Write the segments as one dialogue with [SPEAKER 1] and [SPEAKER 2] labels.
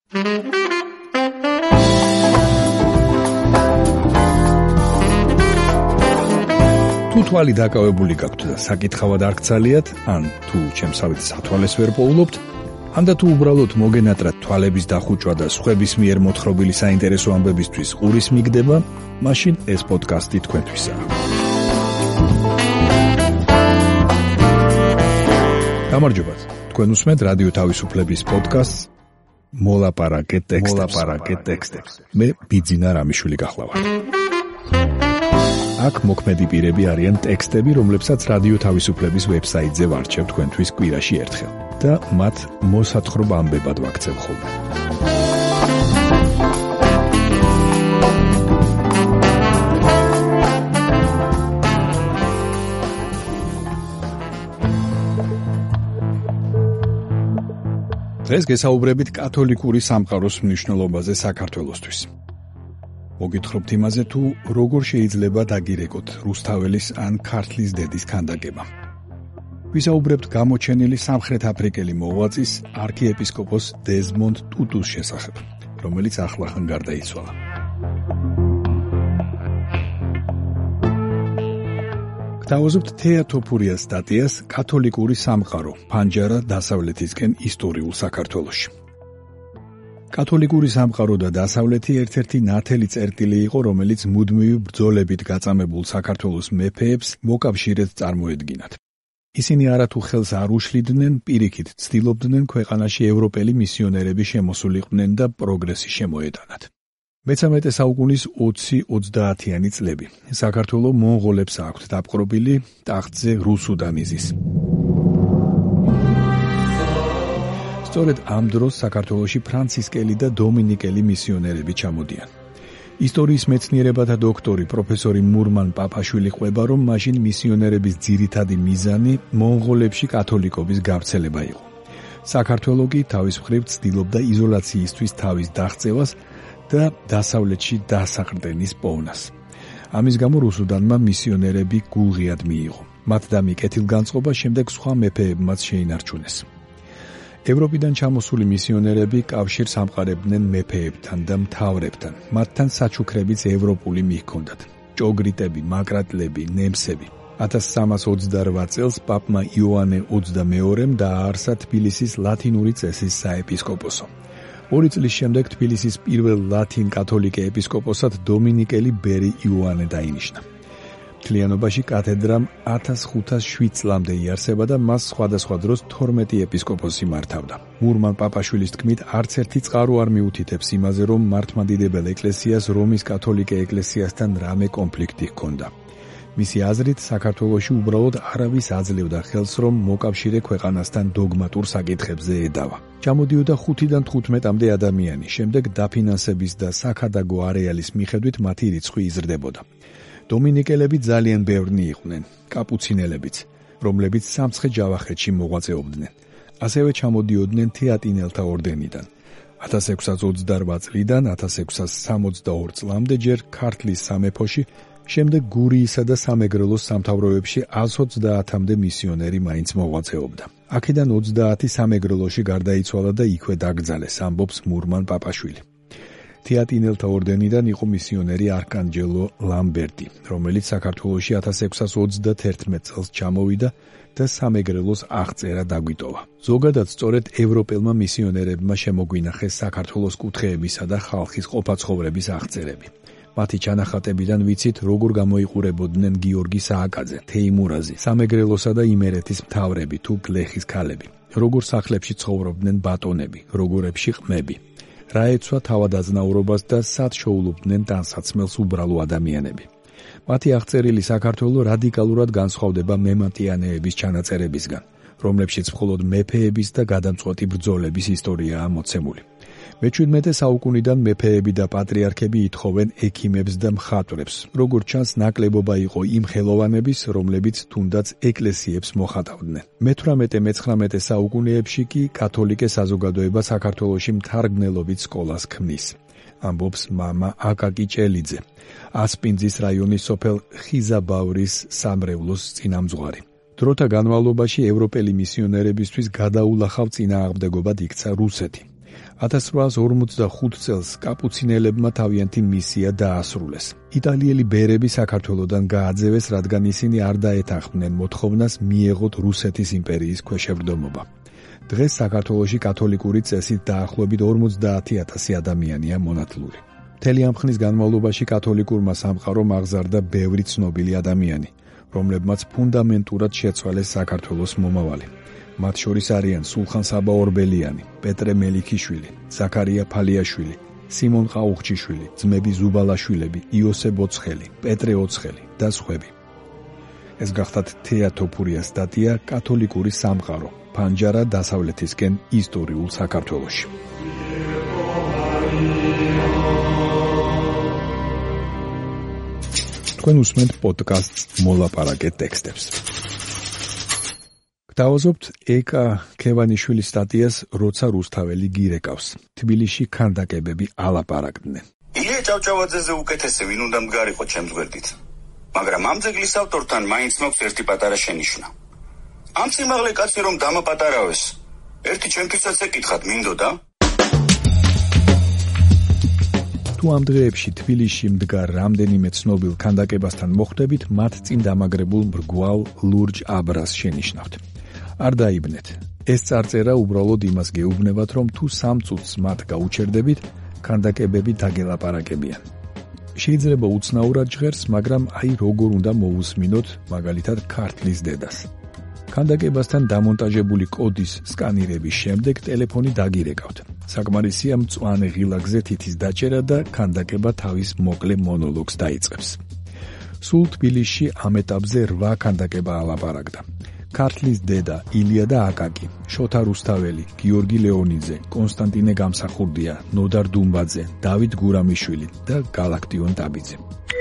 [SPEAKER 1] თუ თვალი დაკავებული გაქვთ და საკითხავად არ გცალიათ, ან თუ ჩემსავით სათვალეს ვერ პოულობთ, ან და თუ უბრალოდ მოგენატრათ თვალების დახუჭვა და სხვების მიერ მოთხრობილი საინტერესო ამბებისთვის ყურის მიგდება, მაშინ ეს პოდკასტი თქვენთვისაა. გამარჯობათ, თქვენ უსმენთ რადიო თავისუფლების პოდკასტს მოლაპარაკე ტექსტებს. მე ბიძინა რამიშვილი გახლავართ. აქ მოქმედი პირები არიან ტექსტები, რომლებსაც რადიო თავისუფლების ვებსაიტზე ვარჩევ თქვენთვის კვირაში ერთხელ და მათ მოსათხრობ ამბებად ვაქცევ ხოლმე. დღეს გესაუბრებით კათოლიკური სამყაროს მნიშვნელობაზე საქართველოსთვის. მოგითხრობთ იმაზე, თუ როგორ შეიძლება დაგირეკოთ რუსთაველის ან ქართლის დედის ქანდაკება. ვისაუბრებთ გამოჩენილი სამხრეთ აფრიკელი მოღვაწის არქიეპისკოპოს დეზმონდ ტუტუს შესახებ, რომელიც ახლახან გარდაიცვალა. გთავაზობთ თეატოფურიას სტატიას კათოლიკური სამყარო ფანჯარა დასავლეთისკენ ისტორიულ საქართველოში. კათოლიკური სამყარო და დასავლეთი ერთ-ერთი ნათელი წერტილი იყო, რომელიც მუდმივი ბრძოლებით გაწამებულ საქართველოს მეფეებს მოკავშირედ წარმოედგინათ. ისინი არათუ ხელს არ უშლიდნენ, პირიქით ცდილობდნენ ქვეყანაში ევროპელი მისიონერები შემოსულიყვნენ და პროგრესი შემოეტანათ. მე-13 საუკუნის 20-30-იანი წლები. საქართველო მონღოლებს აქვთ დაპყრობილი, ტახტზე რუსუდან იზის. სწორედ ამ დროს საქართველოში ფრანცისკელი და დომინიკელი მისიონერები ჩამოდიან. ისტორიის მეცნიერებათა დოქტორი პროფესორი მურმან პაპაშვილი ყვება, რომ მაშინ მისიონერების ძირითადი მიზანი მონღოლებში კათოლიკობის გავრცელება იყო. საქართველო კი თავის მხრივ ცდილობდა იზოლაციისთვის თავის დაღწევას და დასავლეთში დასაყრდენის პოვნას. ამის გამო რუსუდანმა მისიონერები გულღიად მიიღო. მათ და მიკეთილგანწყობა შემდეგ სხვა მეფეებმაც შეინარჩუნეს. ევროპიდან ჩამოსული მისიონერები კავშირს ამყარებდნენ მეფეებთან და მთავრებთან. მათთან საჩუქრებიც ევროპული მიჰქონდათ. ჭოგრიტები, მაკრატლები, ნემსები. 1328 წელს პაპმა იოანე 22-მ დააარსა თბილისის ლათინური წესის საეპისკოპოსო. 2 წლის შემდეგ თბილისის პირველ ლათინ კათოლიკე ეპისკოპოსად დომინიკელი ბერი იოანე დაინიშნა. მთლიანობაში კათედრამ 1507 წლამდე იარსება და მას სხვადასხვა დროს 12 ეპისკოპოსი მართავდა. მურმან პაპაშვილის თქმით, არც ერთი წყარო არ მიუთითებს იმაზე, რომ მართლმადიდებელ ეკლესიას რომის კათოლიკე ეკლესიასთან რამე კონფლიქტი ჰქონდა. მისი აზრით, საქართველოში უბრალოდ არავის აძლევდა ხელს, რომ მოკავშირე ქვეყანასთან დოგმატურ საკითხებზე ედავა. ჩამოდიოდა 5-დან 15-მდე ადამიანი, შემდეგ დაფინანსების და საქადაგო არეალის მიხედვით მათი რიცხვი იზრდებოდა. დომინიკელები ძალიან ბევრნი იყვნენ, კაპუცინელებიც, რომლებიც სამცხე-ჯავახეთში მოღვაწეობდნენ. ასევე ჩამოდიოდნენ თეატინელთა ორდენიდან. 1628 წლიდან 1662 წლამდე ჯერ ქართლის სამეფოში, შემდეგ გურიისა და სამეგრელოს სამთავროებში 130-მდე მისიონერი მაინც მოღვაწეობდა. აქედან 30 სამეგრელოში გარდაიცვალა და იქვე დაკრძალეს, ამბობს მურმან პაპაშვილი. თეატინელთა ორდენიდან იყო მისიონერი არკანჯელო ლამბერტი, რომელიც საქართველოში 1631 წელს ჩამოვიდა და სამეგრელოს აღწერა დაგვიტოვა. ზოგადად სწორედ ევროპელმა მისიონერებმა შემოგვინახეს საქართველოს კუთხეებისა და ხალხის ყოფაცხოვრების აღწერები. მათი ჩანახატებიდან ვიცით, როგორ გამოიყურებოდნენ გიორგი სააკაძე, თეიმურაზი, სამეგრელოსა და იმერეთის მთავრები თუ გლეხის ქალები, როგორ სახლებში ცხოვრობდნენ ბატონები, როგორებში ყმები. რა ეცვა თავადაზნაურობას და სად შოულობდნენ ტანსაცმელს უბრალო ადამიანები. მათი აღწერილი საქართველო რადიკალურად განსხვავდება მემატიანეების ჩანაწერებისგან, რომლებშიც მხოლოდ მეფეების და გადამწყვეტი ბრძოლების ისტორიაა მოცემული. მე-17 საუკუნიდან მეფეები და პატრიარქები ითხოვენ ექიმებს და მხატვრებს, როგორც ჩანს ნაკლებობა იყო იმ ხელოვანების, რომლებიც თუნდაც ეკლესიებს მოხატავდნენ. მე-18-19 საუკუნეებში კი კათოლიკე საზოგადოება საქართველოში მთარგმნელობით სკოლას ქმნის. ამბობს მამა აკაკი ჭელიძე, ასპინძის რაიონის სოფელ ხიზაბავრის სამრევლოს წინამძღვარი. დროთა განმავლობაში ევროპელი მისიონერებისთვის გადაულახავ წინააღმდეგობად იქცა რუსეთი. 1845 წელს კაპუცინელებმა თავიანთი მისია დაასრულეს. იტალიელი ბერები საქართველოდან გააძევეს, რადგან ისინი არ დაეთანხმდნენ მოთხოვნას მიეღოთ რუსეთის იმპერიის ქვეშევრდომობა. დღეს საქართველოში კათოლიკური წესით დაახლოებით 50,000 ადამიანია მონათლული. მთელი ამ ხნის განმავლობაში კათოლიკურმა სამყარომ აღზარდა ბევრი ცნობილი ადამიანი, რომლებმაც ფუნდამენტურად შეცვალეს საქართველოს მომავალი. მათ შორის არიან სულხან საბა ორბელიანი, პეტრე მელიქიშვილი, ზაქარია ფალიაშვილი, სიმონ ყაუხჩიშვილი, ძმები ზუბალაშვილები, იოსებ ოცხელი, პეტრე ოცხელი და სხვები. ეს გახდათ თეა თოფურიას სტატია კათოლიკური სამყარო, ფანჯარა დასავლეთისკენ ისტორიულ საქართველოში. თქვენ უსმენთ პოდკასტს მოლაპარაკე ტექსტებს. გთავაზობთ ეკა ქევანიშვილის სტატიას როცა რუსთაველი გირეკავს. თბილისში ქანდაკებები ალაპარაკდნენ.
[SPEAKER 2] ილია ჭავჭავაძეზე უკეთესი ვინ უნდა მგარიყო ჩემს გვერდით. მაგრამ ამ ძეგლის ავტორთან მაინც მაქვს ერთი პატარა შენიშვნა. ამ სიმაღლე კაცი რომ დამაპატარავეს, ერთი ჩემთვისაც ეკითხათ მინდოდა?
[SPEAKER 1] თუ ამ დღეებში თბილისში მდგარ რამდენიმე ცნობილ ქანდაკებასთან მოხვდებით, მათ წინ დამაგრებულ მრგვალ ლურჯ აბრას შენიშნავთ. არ დაიბნეთ. ეს წარწერა უბრალოდ იმას გეუბნებათ, რომ თუ 3 წუთს მათ გაუჩერდებით, ქანდაკებები დაგელაპარაკებიან. შეიძლება უცნაურად ჟღერს, მაგრამ აი როგორ უნდა მოусმინოთ მაგალითად ქართლის დედას. ქანდაკებასთან დამონტაჟებული კოდის სკანირების შემდეგ ტელეფონი დაგირეკავთ. საკმარისია მწვანე ღილაკზე თითის დაჭერა და ქანდაკება თავის მოკლე მონოლოგს დაიწყებს. სულ თბილისში ამ ეტაპზე 8 ქანდაკება ალაპარაკდა. ქართლის დედა ილია და აკაკი, შოთა რუსთაველი, გიორგი ლეონიძე, კონსტანტინე გამსახურდია, ნოდარ დუმბაძე, დავით გურამიშვილი და გალაქტიონ დაბიძე.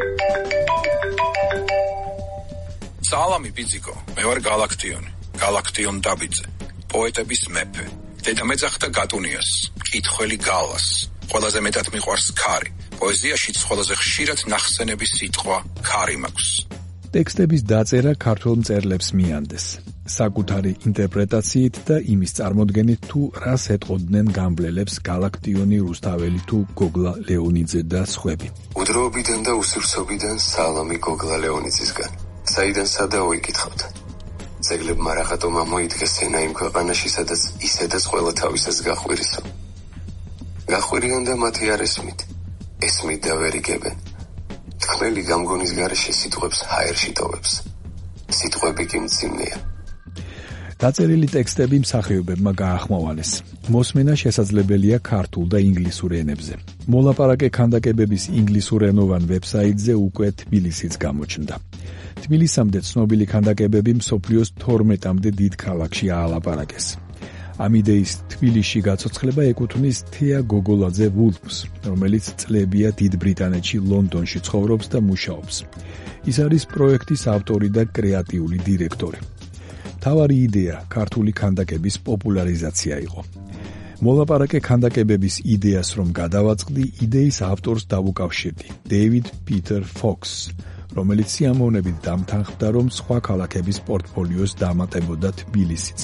[SPEAKER 3] სალამი ბიძიკო, მე ვარ გალაქტიონ დაბიძე, პოეტების მეფე. დედა მეძახდა გატუნიას, მკითხველი გალას. ყველაზე მეტად მიყვარს ქარი. პოეზიაშიც ყველაზე ხშირად ნახსენების სიტყვა ქარი მაქვს.
[SPEAKER 1] ტექსტების დაწერა ქართველ მწერლებს მიანდეს. საკუთარი ინტერპრეტაციით და იმის წარმოდგენით თუ რას ეტყოდნენ გამბლელებს გალაქტიონი რუსთაველი თუ გოგლა ლეონიძე და სხვები.
[SPEAKER 4] უდროობიდან და უსურსობიდან სალამი გოგლა ლეონიძისგან. საიდან სადაო იკითხავთ. ძეგლებმა რაღაცომ ამოიდგეს ენა იმ ქვეყანაში, სადაც ისედაც ყველა თავისას გახვირისო. გახვირიან და მათი არ ესმით და ვერ იგებენ. თქმელი გამგონის გარეშე სიტყვებს ჰაერში ტოვებს. სიტყვები კი მძიმეა.
[SPEAKER 1] დაწერილი ტექსტები მსახიობებმა გაახმოვანეს. მოსმენა შესაძლებელია ქართულ და ინგლისურ ენებზე. მოლაპარაკე ქანდაკებების ინგლისურენოვან ვებსაიტზე უკვე თბილისიც გამოჩნდა. თბილისამდე ცნობილი ქანდაკებები მსოფლიოს 12-მდე დიდ ქალაქში აალაპარაკეს. ამ იდეის თბილისში გაცოცხლება ეკუთვნის თეა გოგოლაძე ვულფს, რომელიც წლებია დიდ ბრიტანეთში ლონდონში ცხოვრობს და მუშაობს. ის არის პროექტის ავტორი და კრეატიული დირექტორი. მთავარი იდეა ქართული ქანდაკების პოპულარიზაცია იყო. მოლაპარაკე ქანდაკებების იდეას რომ გადავაწყდი, იდეის ავტორს დავუკავშირდი, დეივიდ პიტერ ფოქსს, რომელიც სიამოვნებით დამთანხმდა, რომ სხვა ქალაქების პორტფოლიოს დამატებოდა თბილისიც.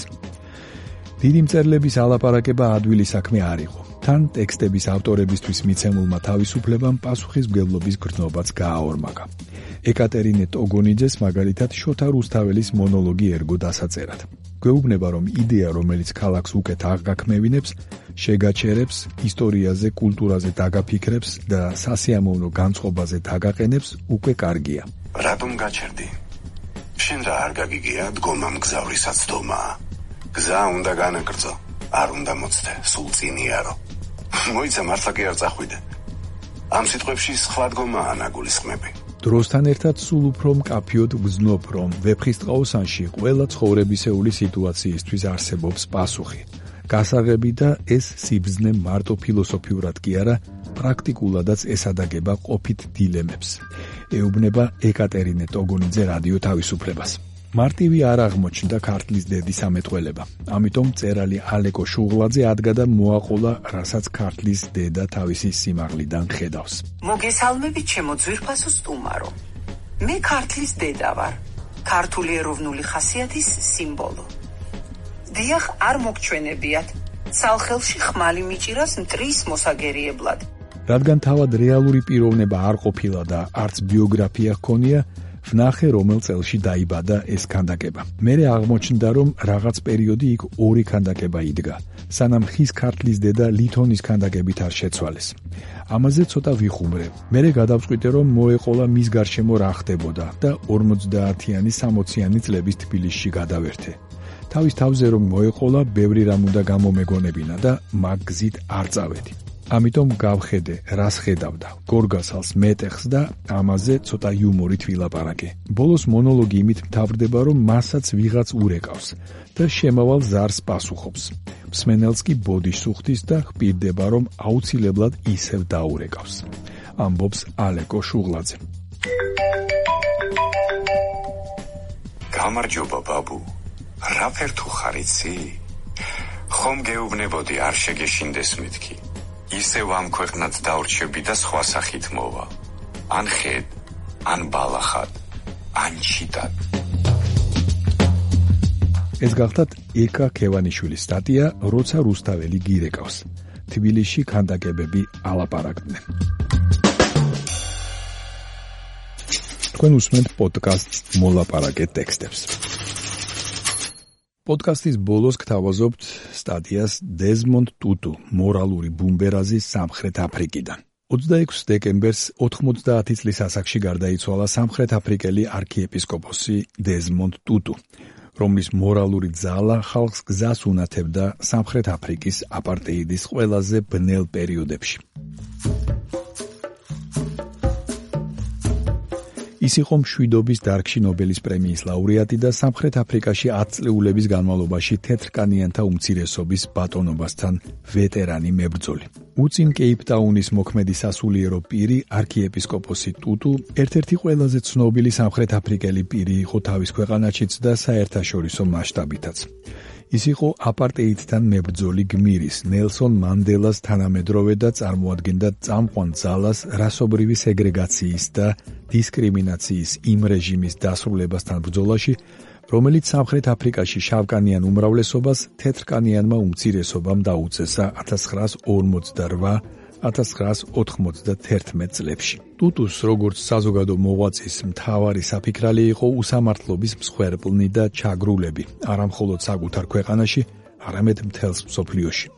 [SPEAKER 1] დიდი მწერლების ალაპარაკება ადვილი საქმე არ იყო. თან ტექსტების ავტორებისთვის მიცემულმა თავისუფლებამ პასუხისმგებლობის გრძნობაც გააორმაგა. ეკატერინე ტოგონიძეს მაგალითად შოთა რუსთაველის მონოლოგი ერგო დასაწერად. გვეუბნება, რომ იდეა, რომელიც ქალაქს უკეთ აღგაქმევინებს, შეგაჩერებს, ისტორიაზე, კულტურაზე დაგაფიქრებს და სასიამოვნო განწყობაზე დაგაყენებს, უკვე კარგია.
[SPEAKER 2] რატომ გაჩერდი? შენ რა არ გაგიგია დგომა მგზავრი საცდომაა. გზა უნდა განაგრძო, არ უნდა მოცდე, სულ წინიარო. მოიცა მართლა კი არ წახვიდე. ამ სიტყვებში სხვა დგომაა ნაგულისხმები.
[SPEAKER 1] დროსთან ერთად სულ უფრო მკაფიოდ ვგზნობ, რომ ვეფხისტყაოსანში ყველა ცხოვრებისეული სიტუაციისთვის არსებობს პასუხი. გასაღები და ეს სიბრძნე მარტო ფილოსოფიურად კი არა, პრაქტიკულადაც ესადაგება ყოფით დილემებს. ეუბნება ეკატერინე ტოგონიძე რადიო თავისუფლებას. მარტივი არ აღმოჩნდა ქართლის დედის ამეტყველება. ამიტომ მწერალი ალეკო შუღლაძე ადგა და მოაყოლა, რასაც ქართლის დედა თავისი სიმაღლიდან ხედავს.
[SPEAKER 5] მოგესალმებით ჩემო ძვირფასო სტუმარო. მე ქართლის დედა ვარ. ქართული ეროვნული ხასიათის სიმბოლო. დიახ, არ მოგჩვენებიათ. ცალხელში ხმალი მიჭირას მტრის მოსაგერიებლად.
[SPEAKER 1] რადგან თავად რეალური პიროვნება არ ყოფილა და არც ბიოგრაფია ჰქონია, ვნახე რომელ წელში დაიბადა ეს ქანდაკება. მერე აღმოჩნდა, რომ რაღაც პერიოდი იქ ორი ქანდაკება იდგა, სანამ ხის ქართლის დედა ლითონის ქანდაკებით არ შეცვალეს. ამაზე ცოტა ვიხუმრე. მერე გადავწყვიტე, რომ მოეყოლა მის გარშემო რა ხდებოდა და 50-იანი 60-იანი წლების თბილისში გადავერთე. თავის თავზე რომ მოეყოლა, ბევრი რამ უნდა გამომეგონებინა და მაგ გზით არ წავედი. ამიტომ გავხედე, რას ხედავდა, გორგასალს, მეტეხს და ამაზე ცოტა იუმორით ვილაპარაკე. ბოლოს მონოლოგი იმით მთავრდება, რომ მასაც ვიღაც ურეკავს და შემავალ ზარს პასუხობს. მსმენელს კი ბოდიშს უხდის და ხპირდება, რომ აუცილებლად ისევ დაურეკავს. ამბობს ალეკო შუღლაძე.
[SPEAKER 2] გამარჯობა ბაბუ. რა ფერთუ ხარ იცი? ხომ გეუბნებოდი არ შეგეშინდეს მეთქი. ისევ ამ ქვეყნად დავრჩები და სხვა სახით მოვა. ან ხედ, ან ბალახად, ან ჩიტად.
[SPEAKER 1] ეს გახდათ ეკა ქევანიშვილის სტატია, როცა რუსთაველი გირეკავს. თბილისში ქანდაკებები ალაპარაკდნენ. თქვენ უსმენთ პოდკასტს მოლაპარაკე ტექსტებს. პოდკასტის ბოლოს გთავაზობთ სტატიას დეზმონდ ტუტუ, მორალური ბუმბერაზი სამხრეთ აფრიკიდან. 26 დეკემბერს 90 წლის ასაკში გარდაიცვალა სამხრეთ აფრიკელი არქიეპისკოპოსი დეზმონდ ტუტუ, რომლის მორალური ძალა ხალხს გზას უნათებდა სამხრეთ აფრიკის აპარტეიდის ყველაზე ბნელ პერიოდებში. ის იყო მშვიდობის დარგში ნობელის პრემიის ლაურეატი და სამხრეთ აფრიკაში 10 წლეულების განმავლობაში თეთრკანიანთა უმცირესობის ბატონობასთან ვეტერანი მებრძოლი. უწინ კეიპტაუნის მოქმედი სასულიერო პირი, არქიეპისკოპოსი ტუტუ, ერთ-ერთი ყველაზე ცნობილი სამხრეთ აფრიკელი პირი იყო თავის ქვეყანაშიც და საერთაშორისო მასშტაბითაც. ის იყო აპარტეიდთან მებრძოლი გმირის, ნელსონ მანდელას თანამედროვე და წარმოადგენდა წამყვან ძალას რასობრივი სეგრეგაციის და დისკრიმინაციის იმ რეჟიმის დასრულებასთან ბრძოლაში, რომელიც სამხრეთ აფრიკაში შავკანიან უმრავლესობას თეთრკანიანმა უმცირესობამ დაუწესა 1948-1991 წლებში. ტუტუს როგორც საზოგადო მოღვაწის მთავარი საფიქრალი იყო უსამართლობის მსხვერპლნი და ჩაგრულები, არამხოლოდ საკუთარ ქვეყანაში, არამედ მთელს მსოფლიოში.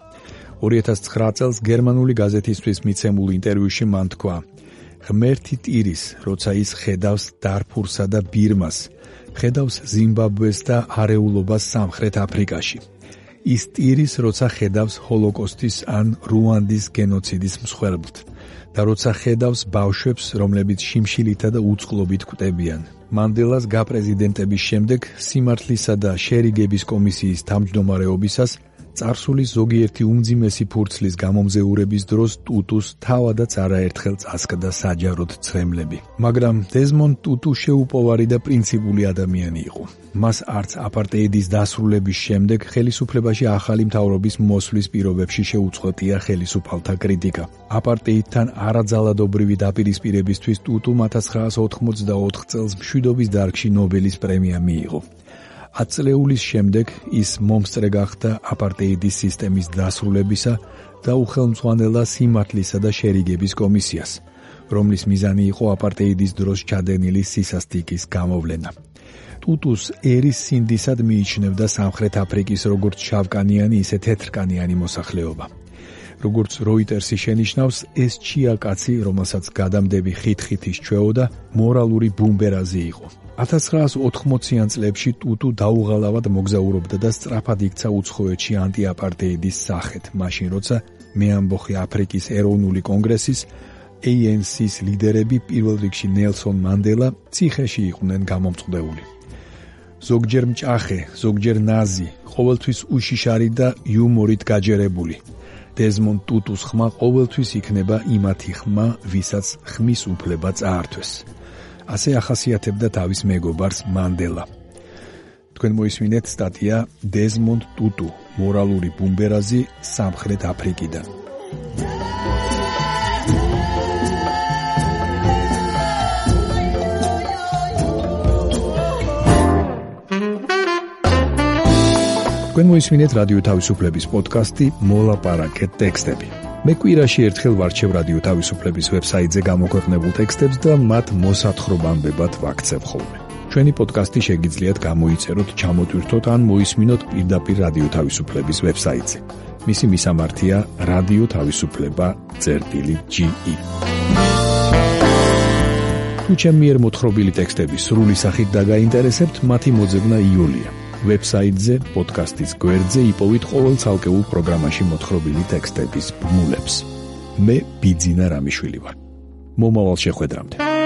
[SPEAKER 1] 2009 წელს გერმანული გაზეთისთვის მიცემულ ინტერვიუში მან თქვა: ღმერთი ტირის, როცა ის ხედავს დარფურსა და ბირმას, ხედავს ზიმბაბვეს და არეულობას სამხრეთ აფრიკაში. ის ტირის, როცა ხედავს ჰოლოკოსტის ან რუანდის გენოციდის მსხვერპლთ და როცა ხედავს ბავშვებს, რომლებიც შიმშილითა და უწყლობით კვდებიან. მანდელას გაპრეზიდენტების შემდეგ სიმართლისა და შერიგების კომისიის თავმჯდომარეობისას წარსულის ზოგიერთი უმძიმესი ფურცლის გამომზეურების დროს ტუტუს თავადაც არაერთხელ წასკდა საჯაროდ ცრემლები. მაგრამ დეზმონდ ტუტუ შეუპოვარი და პრინციპული ადამიანი იყო. მას არც აპარტეიდის დასრულების შემდეგ ხელისუფლებაში ახალი მთავრობის მოსვლის პირობებში შეუწყვეტია ხელისუფალთა კრიტიკა. აპარტეიდთან არაძალადობრივი დაპირისპირებისთვის ტუტუმ 1984 წელს მშვიდობის დარგში ნობელის პრემია მიიღო. 10 წლეულის შემდეგ ის მომსწრე გახდა აპარტეიდის სისტემის დასრულებისა და უხელმძღვანელა სიმართლისა და შერიგების კომისიას, რომლის მიზანი იყო აპარტეიდის დროს ჩადენილი სისასტიკის გამოვლენა. ტუტუს ერის სინდისად მიიჩნევდა სამხრეთ აფრიკის როგორც შავკანიანი, ისე თეთრკანიანი მოსახლეობა. როგორც როიტერსი შენიშნავს, ეს ჩია კაცი, რომელსაც გადამდები ხით-ხით ისჩვეოდა, მორალური ბუმბერაზი იყო. 1980-იან წლებში ტუტუ დაუღალავად მოგზაურობდა და სწრაფად იქცა უცხოეთში ანტიაპარტეიდის სახეთ, მაშინ როცა მეამბოხი აფრიკის ეროვნული კონგრესის ANC-ს ლიდერები, პირველ რიგში ნელსონ მანდელა, ციხეში იყვნენ გამომწყდეული. ზოგჯერ მჭახე, ზოგჯერ ნაზი, ყოველთვის უშიშარი და იუმორით გაჯერებული. დეზმონდ ტუტუს ხმა ყოველთვის იქნება იმათი ხმა, ვისაც ხმის უფლება წაართვეს. ასე ახასიათებდა თავის მეგობარს მანდელა. თქვენ მოისმინეთ სტატია დეზმონდ ტუტუ, მორალური ბუმბერაზი სამხრეთ აფრიკიდან. თქვენ მოისმინეთ რადიო თავისუფლების პოდკასტი მოლაპარაკეთ ტექსტები. მე კვირაში ერთხელ ვარჩევ რადიო თავისუფლების ვებსაიტზე გამოქვეყნებულ ტექსტებს და მათ მოსათხრობამდებად ვაქცევ ხოლმე. ჩვენი პოდკასტი შეგიძლიათ გამოიწეროთ, ჩამოტვირთოთ ან მოისმინოთ პირდაპირ რადიო თავისუფლების ვებსაიტზე. მისი მისამართია რადიო თავისუფლება.ge. თუ ჩემი მიერ მოთხრობილი ტექსტები სრული სახით დაგაინტერესებთ, მათი მოძებნა იოლია. ვებსაიტზე, პოდკასტის გვერდზე იპოვით ყოველ ცალკეულ პროგრამაში მოთხრობილი ტექსტების ბმულებს. მე ბიძინა რამიშვილი ვარ. მომავალ შეხვედრამდე.